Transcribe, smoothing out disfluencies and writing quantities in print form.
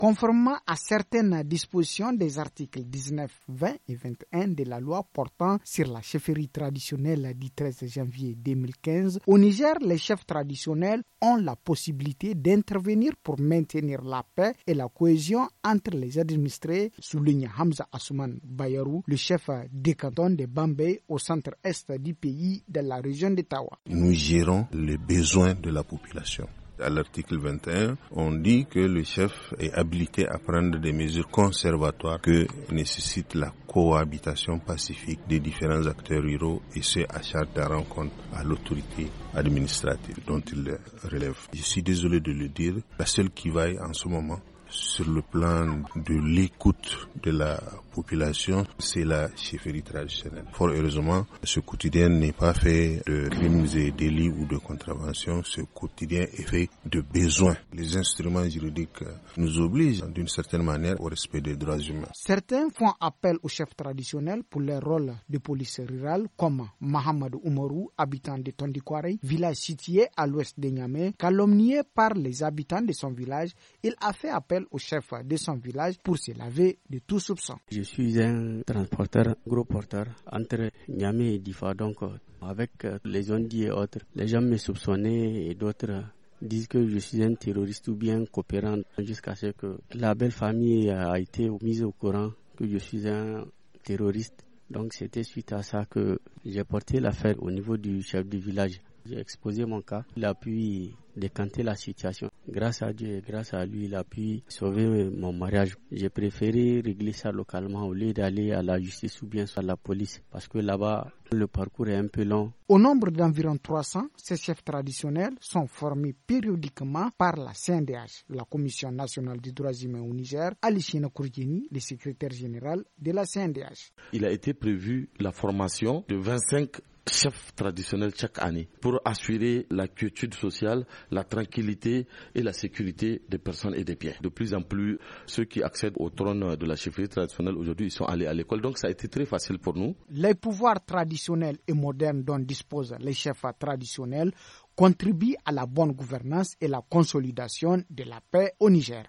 Conformément à certaines dispositions des articles 19, 20 et 21 de la loi portant sur la chefferie traditionnelle du 13 janvier 2015, au Niger, les chefs traditionnels ont la possibilité d'intervenir pour maintenir la paix et la cohésion entre les administrés, souligne Hamza Asuman Bayarou, le chef des cantons de Bambey au centre-est du pays de la région de Tawa. Nous gérons les besoins de la population. À l'article 21, on dit que le chef est habilité à prendre des mesures conservatoires que nécessite la cohabitation pacifique des différents acteurs ruraux et ce à chaque rencontre à l'autorité administrative dont il relève. Je suis désolé de le dire, la seule qui vaille en ce moment sur le plan de l'écoute de la population, c'est la chefferie traditionnelle. Fort heureusement, ce quotidien n'est pas fait de crimes et délits ou de contraventions. Ce quotidien est fait de besoins. Les instruments juridiques nous obligent d'une certaine manière au respect des droits humains. Certains font appel aux chefs traditionnels pour leur rôle de police rurale, comme Mohamed Oumarou, habitant de Tondikwari, village situé à l'ouest de Niamey. Calomnié par les habitants de son village, il a fait appel au chef de son village pour se laver de tout soupçon. Je suis un transporteur, gros porteur entre Niamey et Difa, donc avec les ondits et autres. Les gens me soupçonnaient et d'autres disent que je suis un terroriste ou bien coopérant jusqu'à ce que la belle famille a été mise au courant que je suis un terroriste. Donc c'était suite à ça que j'ai porté l'affaire au niveau du chef du village. J'ai exposé mon cas, il a pu décanter la situation. Grâce à Dieu et grâce à lui, il a pu sauver mon mariage. J'ai préféré régler ça localement au lieu d'aller à la justice ou bien à la police parce que là-bas, le parcours est un peu long. Au nombre d'environ 300, ces chefs traditionnels sont formés périodiquement par la CNDH, la Commission nationale des droits humains au Niger, Alishina Kourgeni, le secrétaire général de la CNDH. Il a été prévu la formation de 25 chefs traditionnels chaque année pour assurer la quiétude sociale, la tranquillité et la sécurité des personnes et des biens. De plus en plus, ceux qui accèdent au trône de la chefferie traditionnelle aujourd'hui, ils sont allés à l'école. Donc ça a été très facile pour nous. Les pouvoirs traditionnels et modernes dont disposent les chefs traditionnels contribuent à la bonne gouvernance et la consolidation de la paix au Niger.